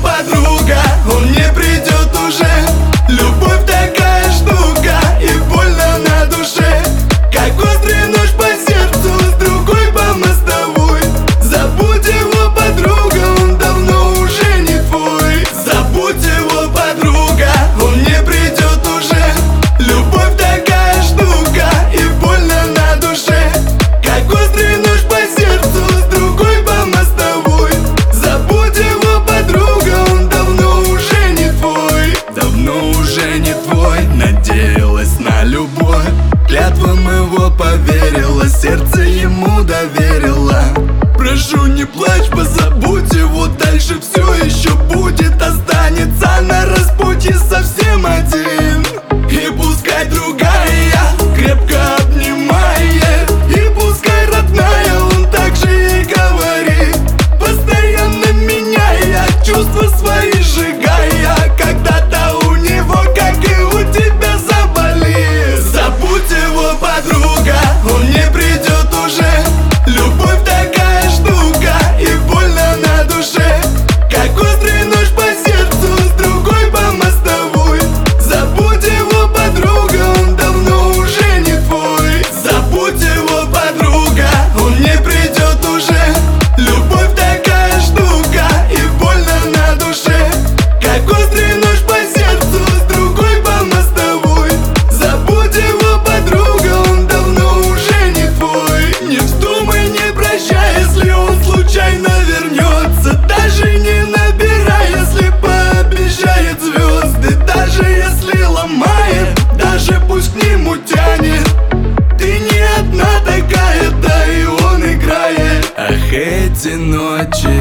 подруга, он не придет уже. Любовь такая штука, и больно на душе. Как острый нож по сердцу, с другой по мостовой. Забудь его, подруга, он давно уже не твой. Забудь его, подруга, он не придет уже. Любовь такая штука, и больно на душе. Как острый нож по сердцу, с другой по мостовой. Забудь его, подруга, он давно уже не твой. Давно уже не твой. Надеялась на любовь, клятвам его поверила, сердце ему доверила. Прошу, не плачь, позабудь его, дальше все еще будет. Останется на распутье совсем один. И пускай другая крепко обнимает, и пускай родная он так же и говорит, постоянно меняя чувства свои, сжигая. Когда-то у него, как и у тебя, заболит. Забудь его, подруга, он не придет уже. Любовь такая штука, и больно на душе. Как острый нож по сердцу, с другой по мостовой. Забудь его, подруга, он давно уже не твой. Забудь его, подруга, он не придет уже. Любовь такая штука, и больно на душе. Как острый нож по сердцу, с другой по мостовой. Забудь его, подруга, он давно уже не твой. Не вздумай, не прощай, если он случайно вернется. Даже не набирай, если пообещает звезды. Даже если ломает, даже пусть к нему тянет. Ты не одна такая, да и он играет. Ах, эти ночи,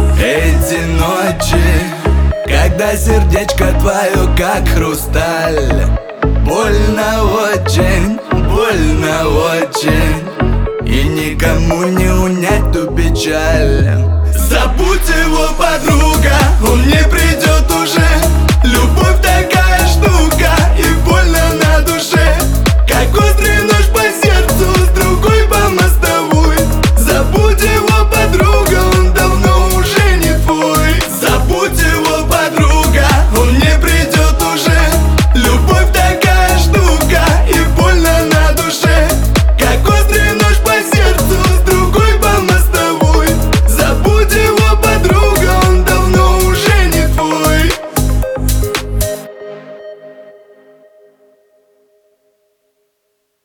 когда сердечко твое как хрусталь. Больно очень, и никому не унять ту печаль. Забудь его, подруга, он не придет.